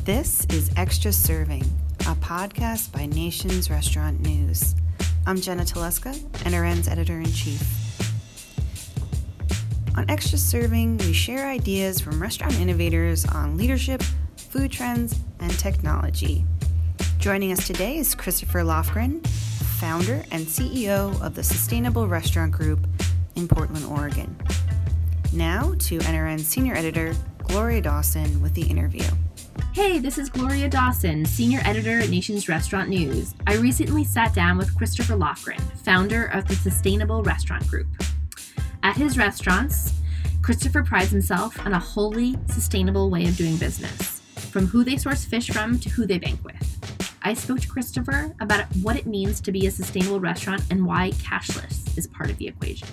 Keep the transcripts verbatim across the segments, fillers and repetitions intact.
This is Extra Serving, a podcast by Nations Restaurant News. I'm Jenna Teleska, N R N's Editor-in-Chief. On Extra Serving, we share ideas from restaurant innovators on leadership, food trends, and technology. Joining us today is Christopher Lofgren, founder and C E O of the Sustainable Restaurant Group in Portland, Oregon. Now to N R N's Senior Editor, Gloria Dawson, with the interview. Hey, this is Gloria Dawson, Senior Editor at Nations Restaurant News. I recently sat down with Christopher Lofgren, founder of the Sustainable Restaurant Group. At his restaurants, Christopher prides himself on a wholly sustainable way of doing business, from who they source fish from to who they bank with. I spoke to Christopher about what it means to be a sustainable restaurant and why cashless is part of the equation.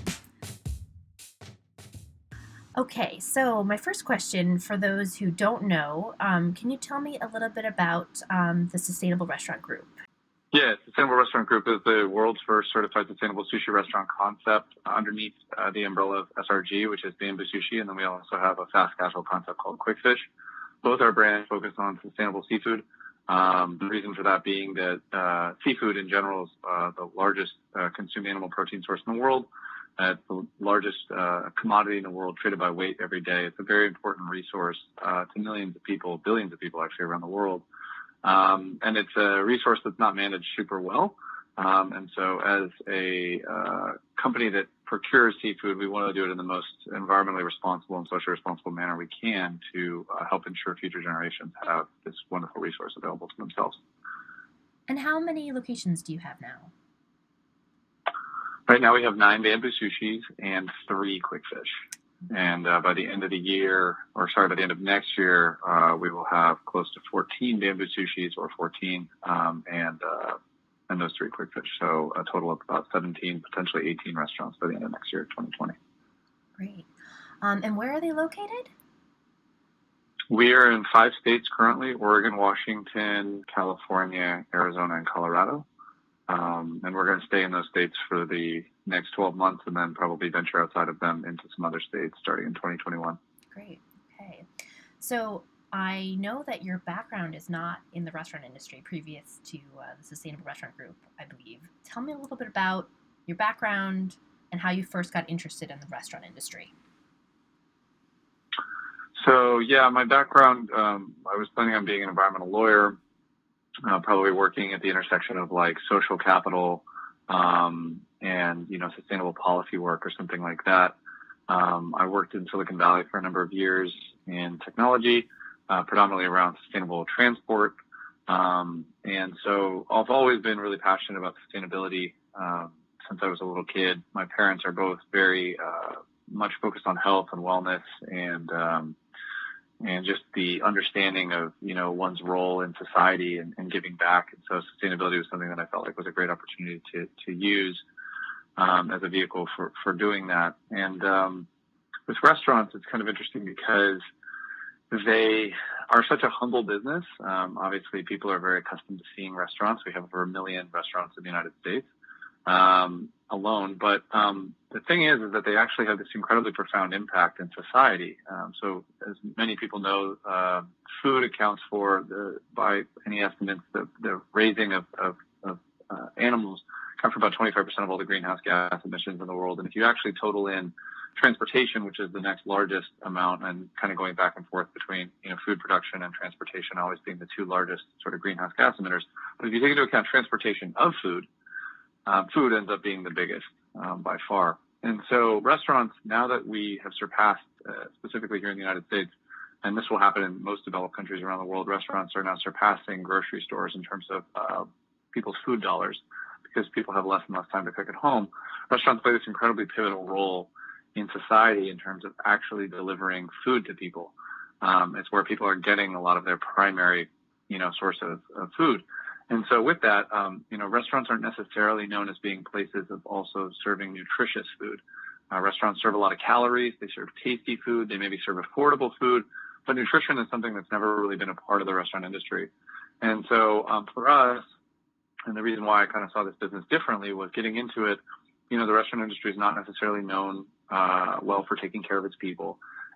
Okay, so my first question for those who don't know, um, can you tell me a little bit about um, the Sustainable Restaurant Group? Yeah, Sustainable Restaurant Group is the world's first certified sustainable sushi restaurant concept underneath uh, the umbrella of S R G, which is Bamboo Sushi, and then we also have a fast casual concept called Quick Fish. Both our brands focus on sustainable seafood. Um, the reason for that being that uh, seafood in general is uh, the largest uh, consumed animal protein source in the world. Uh, it's the largest uh, commodity in the world, traded by weight every day. It's a very important resource uh, to millions of people, billions of people actually around the world. Um, and it's a resource that's not managed super well. Um, and so as a uh, company that procures seafood, we want to do it in the most environmentally responsible and socially responsible manner we can to uh, help ensure future generations have this wonderful resource available to themselves. And how many locations do you have now? Right now we have nine Bamboo Sushis and three Quick Fish. And uh, by the end of the year, or sorry, by the end of next year, uh, we will have close to fourteen Bamboo Sushis or fourteen um, and uh, and those three Quick Fish. So a total of about seventeen, potentially eighteen restaurants by the end of next year, twenty twenty. Great. Um, and where are they located? We are in five states currently: Oregon, Washington, California, Arizona, and Colorado. Um, and we're going to stay in those states for the next twelve months and then probably venture outside of them into some other states starting in twenty twenty-one. Great. Okay. So I know that your background is not in the restaurant industry previous to uh, the Sustainable Restaurant Group, I believe. Tell me a little bit about your background and how you first got interested in the restaurant industry. So, yeah, my background, um, I was planning on being an environmental lawyer. Uh, probably working at the intersection of like social capital um, and, you know, sustainable policy work or something like that. Um, I worked in Silicon Valley for a number of years in technology, uh, predominantly around sustainable transport. Um, and so I've always been really passionate about sustainability um, since I was a little kid. My parents are both very uh, much focused on health and wellness and um and just the understanding of, you know, one's role in society and, and giving back. And so sustainability was something that I felt like was a great opportunity to, to use um, as a vehicle for, for doing that. And um, with restaurants, it's kind of interesting because they are such a humble business. Um, obviously, people are very accustomed to seeing restaurants. We have over a million restaurants in the United States um, alone. But um, the thing is, is that they actually have this incredibly profound impact in society. Um, so as many people know, uh, food accounts for, the, by any estimates, the, the raising of, of, of uh, animals account for about twenty-five percent of all the greenhouse gas emissions in the world. And if you actually total in transportation, which is the next largest amount, and kind of going back and forth between, you know, food production and transportation always being the two largest sort of greenhouse gas emitters. But if you take into account transportation of food, Um, food ends up being the biggest um, by far. And so restaurants, now that we have surpassed, uh, specifically here in the United States, and this will happen in most developed countries around the world, restaurants are now surpassing grocery stores in terms of uh, people's food dollars because people have less and less time to cook at home. Restaurants play this incredibly pivotal role in society in terms of actually delivering food to people. Um, it's where people are getting a lot of their primary, you know, source of, of food. And so with that, um, you know, restaurants aren't necessarily known as being places of also serving nutritious food. Uh, restaurants serve a lot of calories. They serve tasty food. They maybe serve affordable food. But nutrition is something that's never really been a part of the restaurant industry. And so um, for us, and the reason why I kind of saw this business differently was getting into it, you know, the restaurant industry is not necessarily known uh, well for taking care of its people.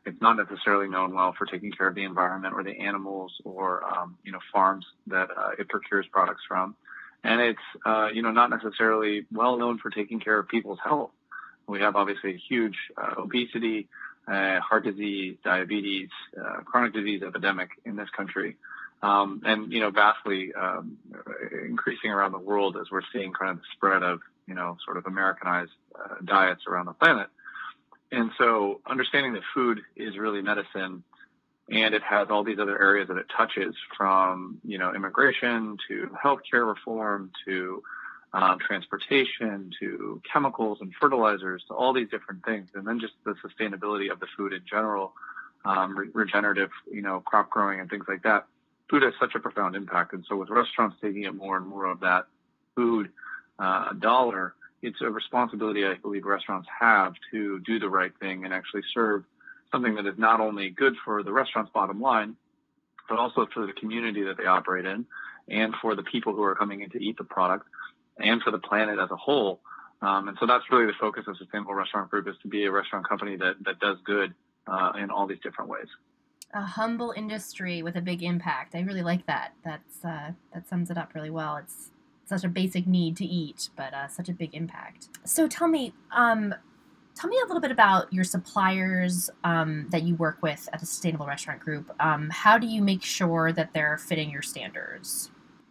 It's not necessarily known well for taking care of the environment or the animals or, um, you know, farms that uh, it procures products from. And it's, uh, you know, not necessarily well known for taking care of people's health. We have obviously a huge uh, obesity, uh, heart disease, diabetes, uh, chronic disease epidemic in this country. Um, and, you know, vastly um, increasing around the world as we're seeing kind of the spread of, you know, sort of Americanized uh, diets around the planet. And so understanding that food is really medicine, and it has all these other areas that it touches, from, you know, immigration to healthcare reform to um, transportation to chemicals and fertilizers to all these different things. And then just the sustainability of the food in general, um, re- regenerative, you know, crop growing and things like that. Food has such a profound impact. And so with restaurants taking it more and more of that food uh, dollar, it's a responsibility I believe restaurants have to do the right thing and actually serve something that is not only good for the restaurant's bottom line, but also for the community that they operate in, and for the people who are coming in to eat the product, and for the planet as a whole. Um, and so that's really the focus of Sustainable Restaurant Group, is to be a restaurant company that, that does good uh, in all these different ways. A humble industry with a big impact. I really like that. That's uh, that sums it up really well. It's such a basic need to eat, but uh, such a big impact. So tell me, um, tell me a little bit about your suppliers um, that you work with at the Sustainable Restaurant Group. Um, how do you make sure that they're fitting your standards?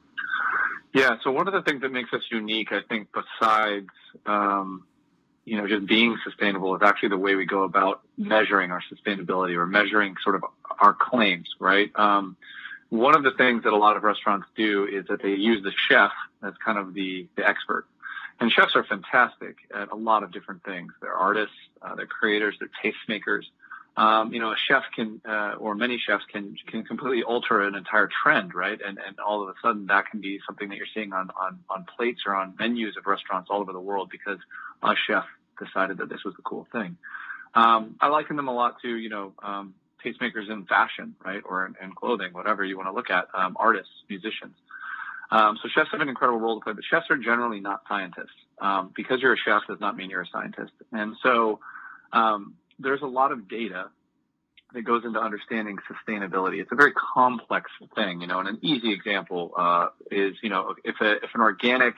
Yeah, so one of the things that makes us unique, I think, besides um, you know, just being sustainable, is actually the way we go about measuring our sustainability, or measuring sort of our claims, right? Um, one of the things that a lot of restaurants do is that they use the chef as kind of the, the expert. And chefs are fantastic at a lot of different things. They're artists, uh, they're creators, they're tastemakers. Um, you know, a chef can, uh, or many chefs can, can completely alter an entire trend, right? And, and all of a sudden that can be something that you're seeing on, on, on plates or on menus of restaurants all over the world, because a chef decided that this was the cool thing. Um, I liken them a lot to, you know, um, tastemakers in fashion, right? Or in, in clothing, whatever you want to look at, um, artists, musicians. Um, so chefs have an incredible role to play, but chefs are generally not scientists. Um, because you're a chef does not mean you're a scientist. And so, um, there's a lot of data that goes into understanding sustainability. It's a very complex thing, you know, and an easy example, uh, is, you know, if a, if an organic,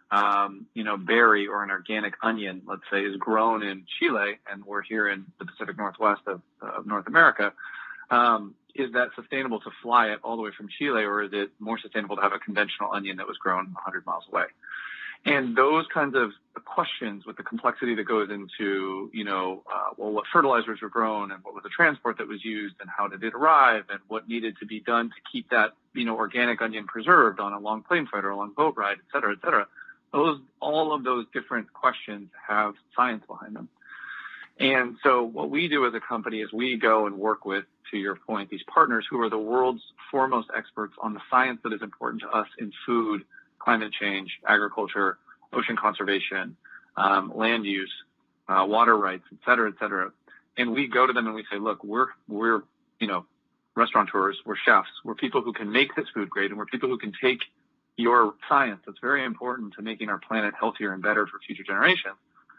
um, you know, berry or an organic onion, let's say, is grown in Chile, and we're here in the Pacific Northwest of, of North America, um, is that sustainable to fly it all the way from Chile, or is it more sustainable to have a conventional onion that was grown one hundred miles away? And those kinds of questions, with the complexity that goes into, you know, uh, well, what fertilizers were grown, and what was the transport that was used, and how did it arrive, and what needed to be done to keep that, you know, organic onion preserved on a long plane flight or a long boat ride, et cetera, et cetera. Those, all of those different questions have science behind them. And so what we do as a company is we go and work with, to your point, these partners who are the world's foremost experts on the science that is important to us in food, climate change, agriculture, ocean conservation, um, land use, uh, water rights, et cetera, et cetera. And we go to them and we say, look, we're, we're, you know, restaurateurs, we're chefs, we're people who can make this food great, and we're people who can take your science that's very important to making our planet healthier and better for future generations,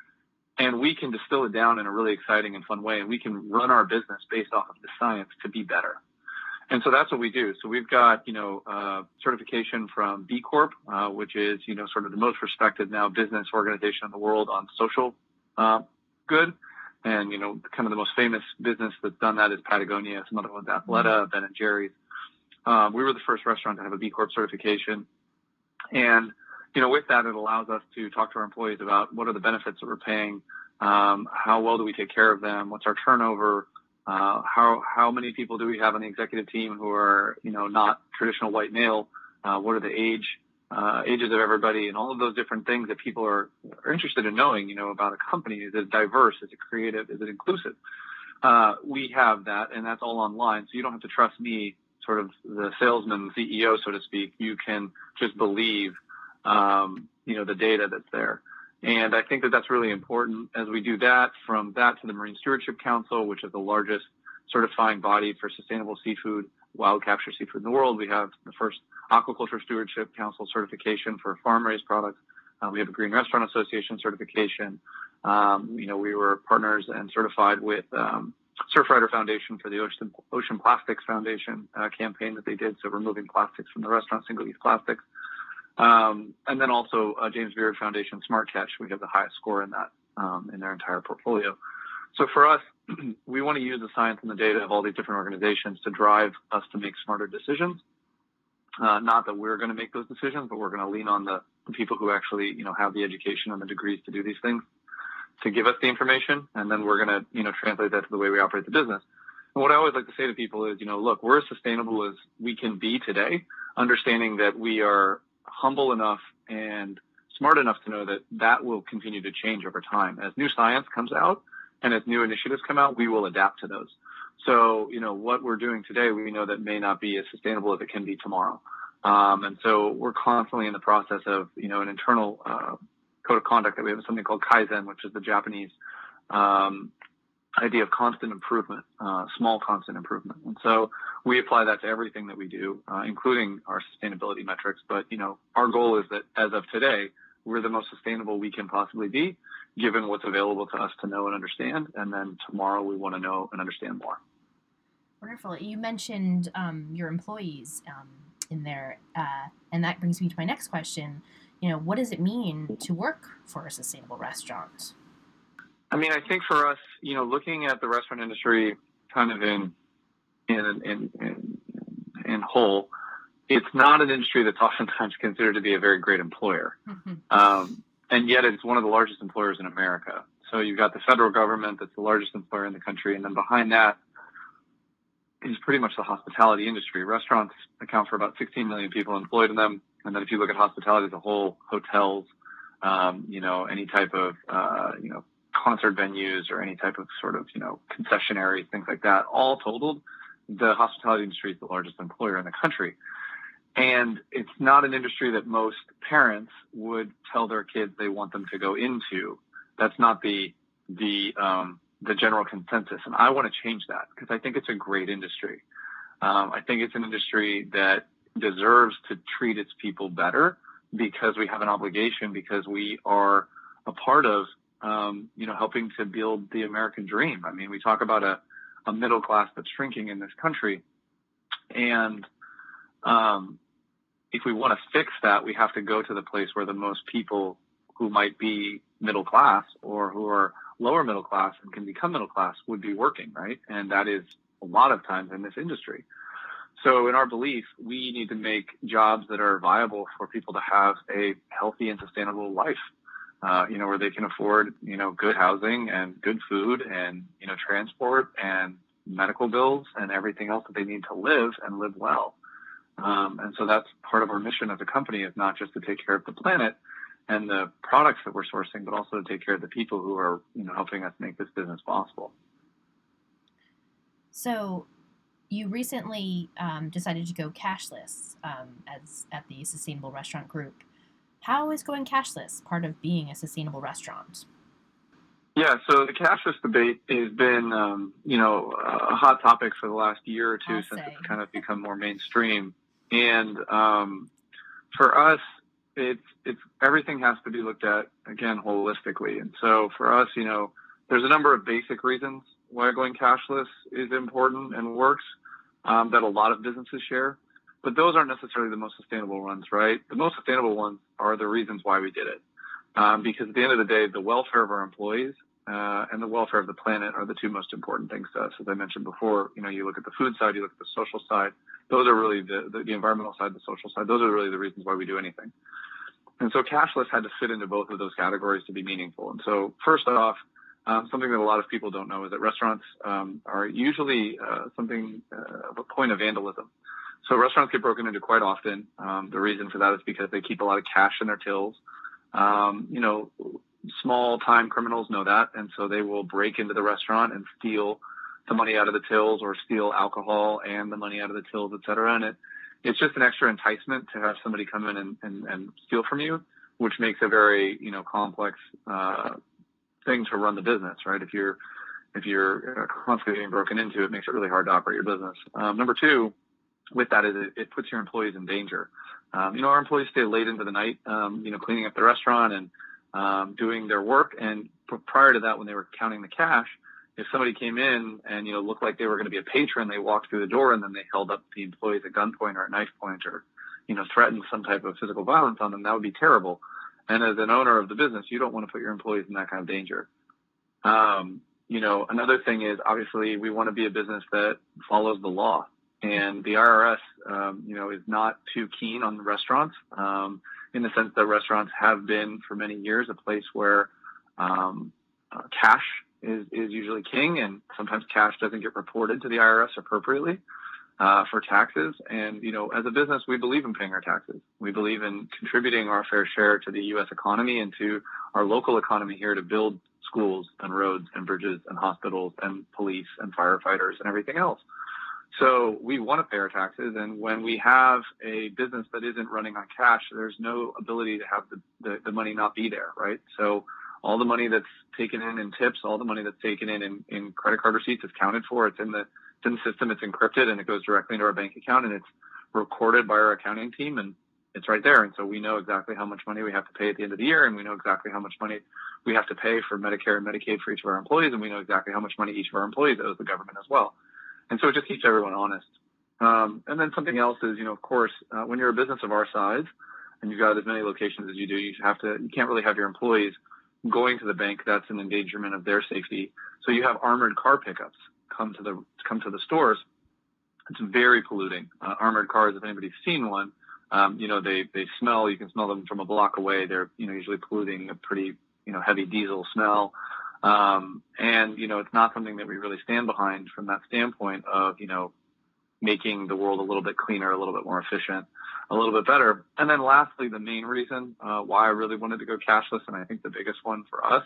and we can distill it down in a really exciting and fun way, and we can run our business based off of the science to be better. And so that's what we do. So we've got, you know, uh, certification from B Corp, uh, which is, you know, sort of the most respected now business organization in the world on social uh, good. And, you know, kind of the most famous business that's done that is Patagonia. Some other ones, Athleta, Ben and Jerry's. Um, we were the first restaurant to have a B Corp certification. And, you know, with that, it allows us to talk to our employees about what are the benefits that we're paying, um, how well do we take care of them, what's our turnover, uh, how how many people do we have on the executive team who are, you know, not traditional white male, uh, what are the age uh, ages of everybody, and all of those different things that people are, are interested in knowing, you know, about a company. Is it diverse? Is it creative? Is it inclusive? Uh, we have that, and that's all online, so you don't have to trust me, sort of the salesman, the C E O, so to speak. You can just believe, um, you know, the data that's there. And I think that that's really important as we do that. From that to the Marine Stewardship Council, which is the largest certifying body for sustainable seafood, wild capture seafood in the world. We have the first Aquaculture Stewardship Council certification for farm-raised products. Uh, we have a Green Restaurant Association certification. Um, you know, we were partners and certified with um, Surfrider Foundation for the Ocean, Ocean Plastics Foundation uh, campaign that they did, so removing plastics from the restaurant, single-use plastics. Um, and then also uh, James Beard Foundation Smart Catch. We have the highest score in that um, in their entire portfolio. So for us, we want to use the science and the data of all these different organizations to drive us to make smarter decisions. Uh, not that we're going to make those decisions, but we're going to lean on the, the people who actually, you know, have the education and the degrees to do these things, to give us the information, and then we're going to, you know, translate that to the way we operate the business. And what I always like to say to people is, you know, look, we're as sustainable as we can be today, understanding that we are humble enough and smart enough to know that that will continue to change over time. As new science comes out and as new initiatives come out, we will adapt to those. So, you know, what we're doing today, we know that may not be as sustainable as it can be tomorrow. Um, and so we're constantly in the process of, you know, an internal uh, code of conduct that we have, something called Kaizen, which is the Japanese um, idea of constant improvement, uh, small constant improvement. And so we apply that to everything that we do, uh, including our sustainability metrics. But, you know, our goal is that as of today, we're the most sustainable we can possibly be, given what's available to us to know and understand. And then tomorrow we want to know and understand more. Wonderful. You mentioned um, your employees um, in there, uh, and that brings me to my next question. You know, what does it mean to work for a sustainable restaurant? I mean, I think for us, you know, looking at the restaurant industry kind of in in in in, in whole, it's not an industry that's oftentimes considered to be a very great employer, mm-hmm. um, and yet it's one of the largest employers in America. So you've got the federal government that's the largest employer in the country, and then behind that is pretty much the hospitality industry. Restaurants account for about sixteen million people employed in them. And then if you look at hospitality as a whole, hotels, um, you know, any type of, uh, you know, concert venues or any type of sort of, you know, concessionaries, things like that, all totaled, the hospitality industry is the largest employer in the country. And it's not an industry that most parents would tell their kids they want them to go into. That's not the, the, um, the general consensus. And I want to change that because I think it's a great industry. Um, I think it's an industry that deserves to treat its people better because we have an obligation, because we are a part of, um, you know, helping to build the American dream. I mean, we talk about a, a middle class that's shrinking in this country. And um, if we want to fix that, we have to go to the place where the most people who might be middle class or who are lower middle class and can become middle class would be working, right? And that is a lot of times in this industry. So in our belief, we need to make jobs that are viable for people to have a healthy and sustainable life, uh, you know, where they can afford, you know, good housing and good food and, you know, transport and medical bills and everything else that they need to live and live well. Um, and so that's part of our mission as a company, is not just to take care of the planet and the products that we're sourcing, but also to take care of the people who are, you know, helping us make this business possible. So you recently um, decided to go cashless um, as at the Sustainable Restaurant Group. How is going cashless part of being a sustainable restaurant? Yeah, so the cashless debate has been, um, you know, a hot topic for the last year or two I'll since say. It's kind of become more mainstream. And um, for us, it's it's everything has to be looked at, again, holistically. And so for us, you know, there's a number of basic reasons why going cashless is important and works um, that a lot of businesses share. But those aren't necessarily the most sustainable ones, right? The most sustainable ones are the reasons why we did it. Um, because at the end of the day, the welfare of our employees uh, and the welfare of the planet are the two most important things to us. As I mentioned before, you know, you look at the food side, you look at the social side. Those are really the, the, the environmental side, the social side. Those are really the reasons why we do anything. And so cashless had to fit into both of those categories to be meaningful. And so first off, um, something that a lot of people don't know is that restaurants um, are usually uh, something uh, of a point of vandalism. So restaurants get broken into quite often. Um, the reason for that is because they keep a lot of cash in their tills. Um, you know, small time criminals know that. And so they will break into the restaurant and steal the money out of the tills or steal alcohol and the money out of the tills, et cetera. And it, it's just an extra enticement to have somebody come in and, and, and steal from you, which makes a very, you know, complex uh, thing to run the business, right? If you're, if you're constantly getting broken into, it makes it really hard to operate your business. Um, number two, with that is it, it puts your employees in danger. Um, you know, our employees stay late into the night, um, you know, cleaning up the restaurant and um, doing their work. And prior to that, when they were counting the cash, if somebody came in and, you know, looked like they were going to be a patron, they walked through the door and then they held up the employees at gunpoint or at knife point or, you know, threatened some type of physical violence on them, that would be terrible. And as an owner of the business, you don't want to put your employees in that kind of danger. Um, you know, another thing is obviously we want to be a business that follows the law. And the I R S, um, you know, is not too keen on the restaurants, um, in the sense that restaurants have been for many years a place where um, uh, cash is, is usually king, and sometimes cash doesn't get reported to the I R S appropriately uh, for taxes. And, you know, as a business, we believe in paying our taxes. We believe in contributing our fair share to the U S economy and to our local economy here to build schools and roads and bridges and hospitals and police and firefighters and everything else. So we want to pay our taxes, and when we have a business that isn't running on cash, there's no ability to have the, the, the money not be there, right? So all the money that's taken in in tips, all the money that's taken in, in in credit card receipts is counted for. It's in the it's in the system. It's encrypted, and it goes directly into our bank account, and it's recorded by our accounting team, and it's right there. And so we know exactly how much money we have to pay at the end of the year, and we know exactly how much money we have to pay for Medicare and Medicaid for each of our employees, and we know exactly how much money each of our employees owes the government as well. And so it just keeps everyone honest. Um, and then something else is, you know, of course, uh, when you're a business of our size and you've got as many locations as you do, you have to, you can't really have your employees going to the bank. That's an endangerment of their safety. So you have armored car pickups come to the, come to the stores. It's very polluting. Uh, armored cars, if anybody's seen one, um, you know, they, they smell, you can smell them from a block away. They're, you know, usually polluting a pretty, you know, heavy diesel smell. Um, and, you know, it's not something that we really stand behind from that standpoint of, you know, making the world a little bit cleaner, a little bit more efficient, a little bit better. And then lastly, the main reason uh, why I really wanted to go cashless, and I think the biggest one for us,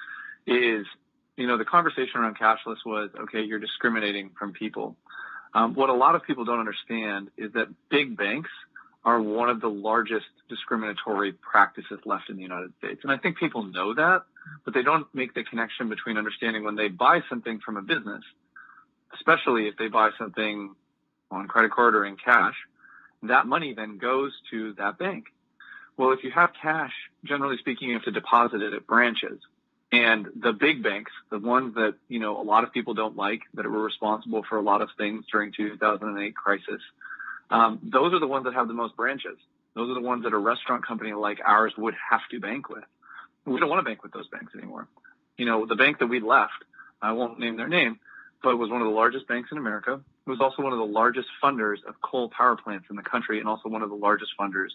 is, you know, the conversation around cashless was, okay, you're discriminating from people. Um, what a lot of people don't understand is that big banks are one of the largest discriminatory practices left in the United States. And I think people know that, but they don't make the connection between understanding when they buy something from a business, especially if they buy something on credit card or in cash, that money then goes to that bank. Well, if you have cash, generally speaking, you have to deposit it at branches. And the big banks, the ones that, you know, a lot of people don't like, that were responsible for a lot of things during two thousand eight crisis, um, those are the ones that have the most branches. Those are the ones that a restaurant company like ours would have to bank with. We don't want to bank with those banks anymore. You know, the bank that we left, I won't name their name, but it was one of the largest banks in America. It was also one of the largest funders of coal power plants in the country, and also one of the largest funders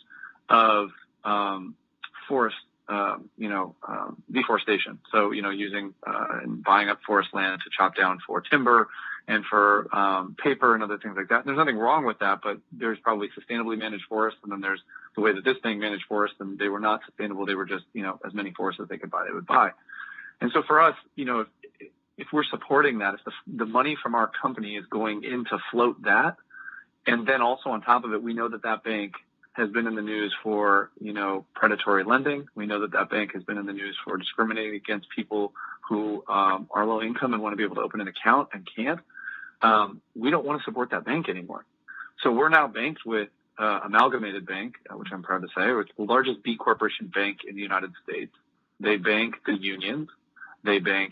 of um, forest, uh, you know, um, deforestation. So, you know, using uh, and buying up forest land to chop down for timber and for um, paper and other things like that. And there's nothing wrong with that, but there's probably sustainably managed forests, and then there's the way that this thing managed forests, and they were not sustainable. They were just, you know, as many forests as they could buy, they would buy. And so for us, you know, if, if we're supporting that, if the, the money from our company is going in to float that, and then also on top of it, we know that that bank has been in the news for, you know, predatory lending. We know that that bank has been in the news for discriminating against people who um, are low income and want to be able to open an account and can't. Um, we don't want to support that bank anymore. So we're now banked with uh, Amalgamated Bank, uh, which I'm proud to say, it's the largest B corporation bank in the United States. They bank the unions. They bank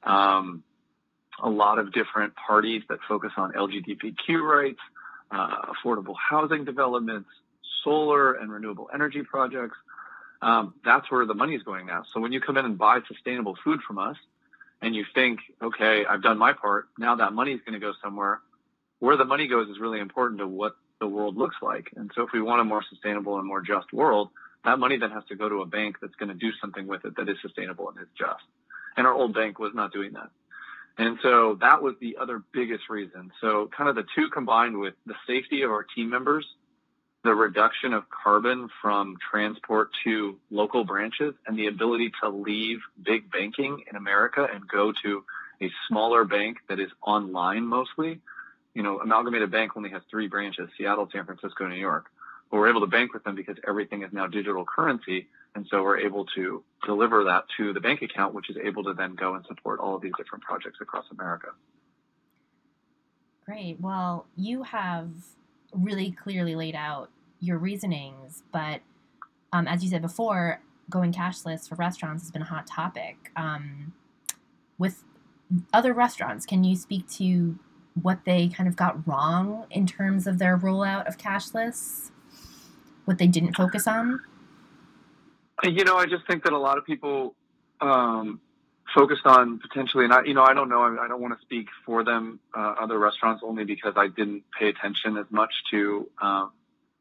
um, a lot of different parties that focus on L G B T Q rights, uh, affordable housing developments, solar and renewable energy projects. Um, that's where the money is going now. So when you come in and buy sustainable food from us and you think, okay, I've done my part, now that money is going to go somewhere. Where the money goes is really important to what the world looks like. And so if we want a more sustainable and more just world, that money then has to go to a bank that's going to do something with it that is sustainable and is just. And our old bank was not doing that. And so that was the other biggest reason. So kind of the two combined with the safety of our team members, the reduction of carbon from transport to local branches, and the ability to leave big banking in America and go to a smaller bank that is online mostly. You know, Amalgamated Bank only has three branches, Seattle, San Francisco, New York. But we're able to bank with them because everything is now digital currency. And so we're able to deliver that to the bank account, which is able to then go and support all of these different projects across America. Great. Well, you have really clearly laid out your reasonings, but um, as you said before, going cashless for restaurants has been a hot topic. Um, with other restaurants. Can you speak to what they kind of got wrong in terms of their rollout of cashless? What they didn't focus on? You know, I just think that a lot of people um, focused on potentially, and I, you know, I don't know, I, I don't want to speak for them, uh, other restaurants, only because I didn't pay attention as much to um,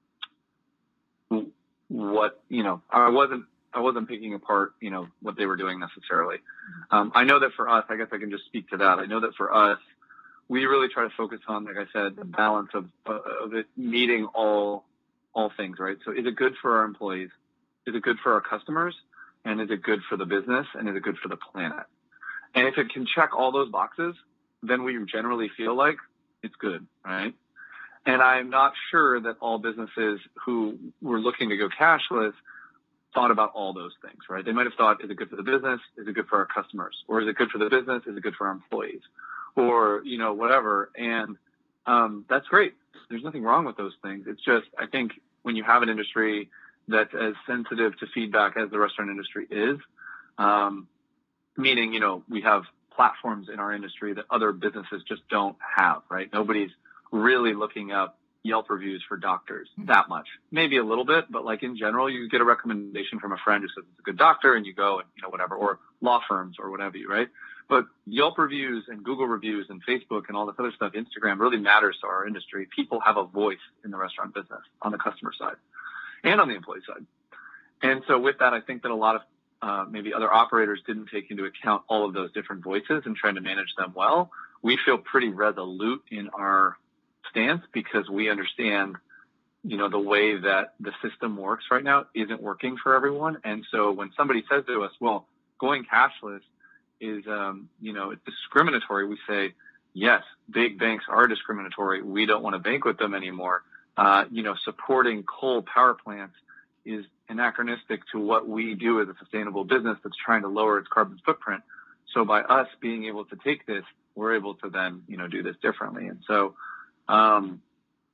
what, you know, I wasn't, I wasn't picking apart, you know, what they were doing necessarily. Um, I know that for us, I guess I can just speak to that. I know that for us, we really try to focus on, like I said, the balance of, uh, of it meeting all, all things, right? So is it good for our employees? Is it good for our customers? And is it good for the business? And is it good for the planet? And if it can check all those boxes, then we generally feel like it's good, right? And I'm not sure that all businesses who were looking to go cashless thought about all those things, right? They might have thought, is it good for the business? Is it good for our customers? Or is it good for the business? Is it good for our employees? Or, you know, whatever. And um, that's great. There's nothing wrong with those things. It's just, I think when you have an industry that's as sensitive to feedback as the restaurant industry is, um, meaning, you know, we have platforms in our industry that other businesses just don't have, right? Nobody's really looking up Yelp reviews for doctors that much, maybe a little bit, but like in general, you get a recommendation from a friend who says it's a good doctor and you go and, you know, whatever, or law firms or whatever, right? But Yelp reviews and Google reviews and Facebook and all this other stuff, Instagram really matters to our industry. People have a voice in the restaurant business on the customer side and on the employee side. And so with that, I think that a lot of uh, maybe other operators didn't take into account all of those different voices and trying to manage them well. We feel pretty resolute in our stance because we understand, you know, the way that the system works right now isn't working for everyone. And so when somebody says to us, well, going cashless is, um, you know, it's discriminatory, we say, yes, big banks are discriminatory. We don't want to bank with them anymore. Uh, you know, supporting coal power plants is anachronistic to what we do as a sustainable business that's trying to lower its carbon footprint. So by us being able to take this, we're able to then, you know, do this differently. And so, um,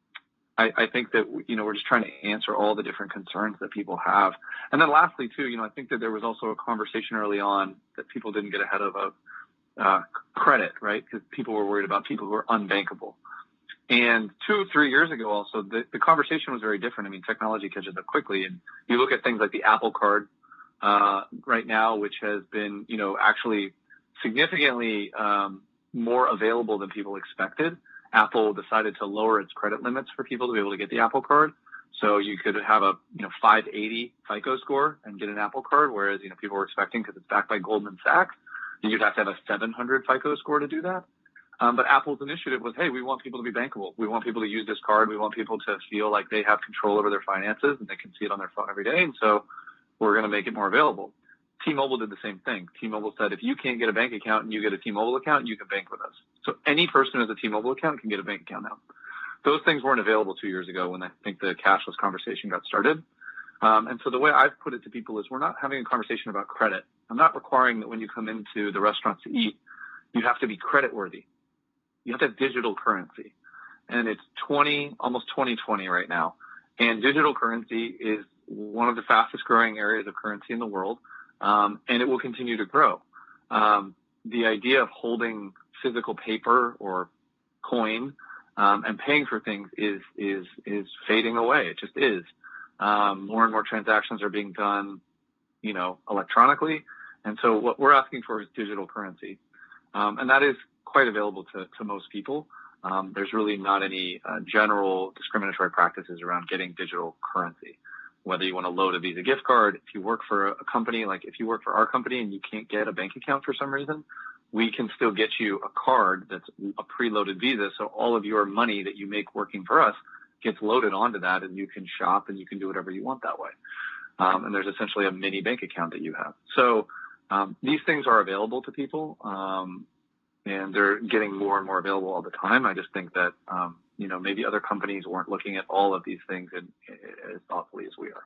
I, I think that, you know, we're just trying to answer all the different concerns that people have. And then lastly, too, you know, I think that there was also a conversation early on that people didn't get ahead of, of uh, credit, right? Because people were worried about people who are unbankable. And two, three years ago also, the, the conversation was very different. I mean, technology catches up quickly. And you look at things like the Apple Card uh, right now, which has been, you know, actually significantly um, more available than people expected. Apple decided to lower its credit limits for people to be able to get the Apple Card. So you could have a, you know, five eighty FICO score and get an Apple Card, whereas, you know, people were expecting, because it's backed by Goldman Sachs, you'd have to have a seven hundred FICO score to do that. Um, but Apple's initiative was, hey, we want people to be bankable. We want people to use this card. We want people to feel like they have control over their finances and they can see it on their phone every day. And so we're going to make it more available. T-Mobile did the same thing. T-Mobile said, if you can't get a bank account and you get a T-Mobile account, you can bank with us. So any person who has a T-Mobile account can get a bank account now. Those things weren't available two years ago when I think the cashless conversation got started. Um, and so the way I've put it to people is we're not having a conversation about credit. I'm not requiring that when you come into the restaurant to eat, you have to be credit worthy. You have to have digital currency. And it's twenty, almost twenty twenty right now. And digital currency is one of the fastest growing areas of currency in the world. Um, and it will continue to grow. Um, the idea of holding physical paper or coin um, and paying for things is is is fading away. It just is. Um, more and more transactions are being done, you know, electronically. And so what we're asking for is digital currency, um, and that is quite available to, to most people. Um, there's really not any uh, general discriminatory practices around getting digital currency. Whether you want to load a Visa gift card, if you work for a company, like if you work for our company and you can't get a bank account for some reason, we can still get you a card that's a preloaded Visa. So all of your money that you make working for us gets loaded onto that, and you can shop and you can do whatever you want that way. Um, and there's essentially a mini bank account that you have. So um, these things are available to people, um, and they're getting more and more available all the time. I just think that, um, you know, maybe other companies weren't looking at all of these things in, in, as thoughtfully as we are.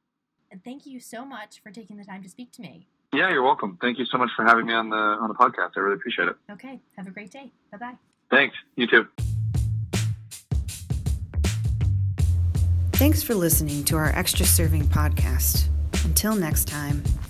And thank you so much for taking the time to speak to me. Yeah, you're welcome. Thank you so much for having me on the on the podcast. I really appreciate it. Okay. Have a great day. Bye-bye. Thanks. You too. Thanks for listening to our Extra Serving podcast. Until next time.